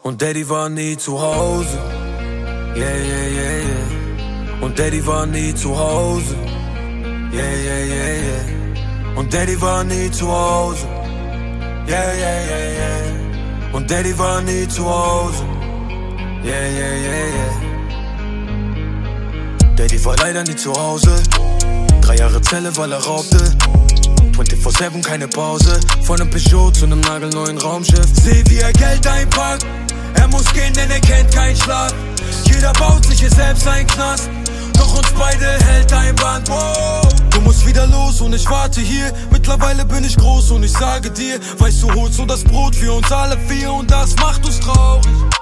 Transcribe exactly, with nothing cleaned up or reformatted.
Und Daddy war nie zu Hause. Yeah, yeah, yeah, yeah. Und Daddy war nie zu Hause. Yeah, yeah, yeah, yeah. Und Daddy war nie zu Hause. Yeah, yeah, yeah, yeah. Und Daddy war nie zu Hause. Yeah, yeah, yeah, yeah. Daddy war leider nie zu Hause. Drei Jahre Zelle, weil er raubte. vierundzwanzig sieben, keine Pause. Von einem Peugeot zu einem nagelneuen Raumschiff. Seh, wie er Geld einpackt. Er muss gehen, denn er kennt keinen Schlaf. Jeder baut sich hier selbst einen Knast. Doch uns beide hält ein Band. Wow. Du musst wieder los und ich warte hier. Mittlerweile bin ich groß und ich sage dir, weißt du, holst nur das Brot für uns alle vier und das macht uns traurig.